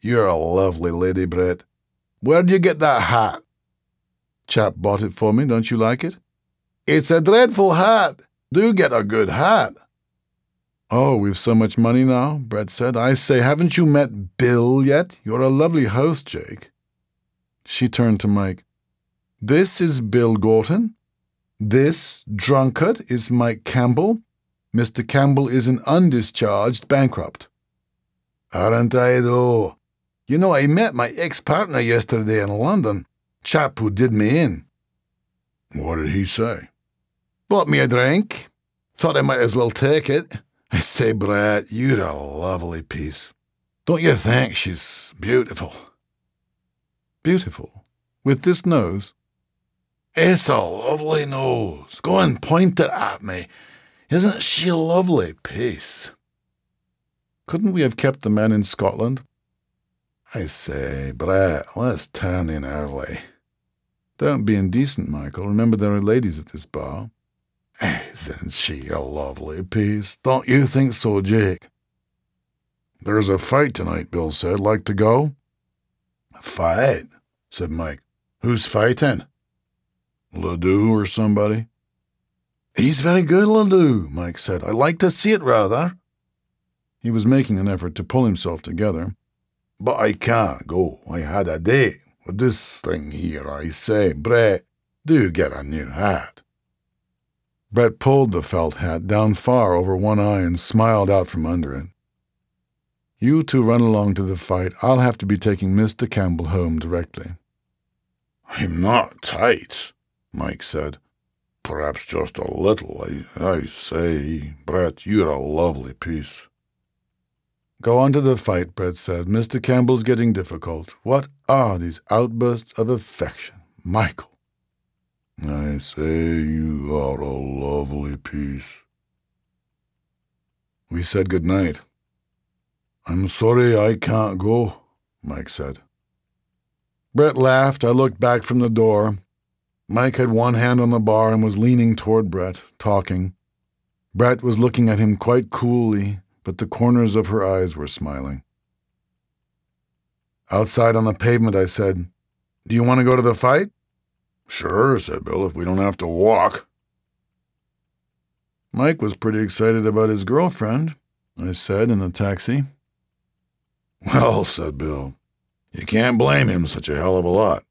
You're a lovely lady, Brett. Where'd you get that hat? Chap bought it for me. Don't you like it? It's a dreadful hat. Do get a good hat. Oh, we've so much money now, Brett said. I say, haven't you met Bill yet? You're a lovely host, Jake. She turned to Mike. This is Bill Gorton. This drunkard is Mike Campbell. Mr. Campbell is an undischarged bankrupt. Aren't I, though? You know, I met my ex-partner yesterday in London. Chap who did me in. What did he say? Bought me a drink. Thought I might as well take it. I say, Brett, you're a lovely piece. Don't you think she's beautiful? Beautiful? With this nose? It's a lovely nose. Go and point it at me. Isn't she a lovely piece? Couldn't we have kept the man in Scotland? I say, Brett, let's turn in early. Don't be indecent, Michael. Remember there are ladies at this bar. Isn't she a lovely piece? Don't you think so, Jake? There's a fight tonight, Bill said. Like to go? A fight? Said Mike. Who's fighting? Ledoux or somebody? He's very good, Ledoux, Mike said. I'd like to see it, rather. He was making an effort to pull himself together. But I can't go. I had a date with this thing here. I say, Brett, do get a new hat. Brett pulled the felt hat down far over one eye and smiled out from under it. You two run along to the fight. I'll have to be taking Mr. Campbell home directly. I'm not tight, Mike said. Perhaps just a little. I say, Brett, you're a lovely piece. Go on to the fight, Brett said. Mr. Campbell's getting difficult. What are these outbursts of affection? Michael. I say you are a lovely piece. We said good night. I'm sorry I can't go, Mike said. Brett laughed. I looked back from the door. Mike had one hand on the bar and was leaning toward Brett, talking. Brett was looking at him quite coolly, but the corners of her eyes were smiling. Outside on the pavement, I said, Do you want to go to the fight? Sure, said Bill, if we don't have to walk. Mike was pretty excited about his girlfriend, I said in the taxi. Well, said Bill, you can't blame him such a hell of a lot.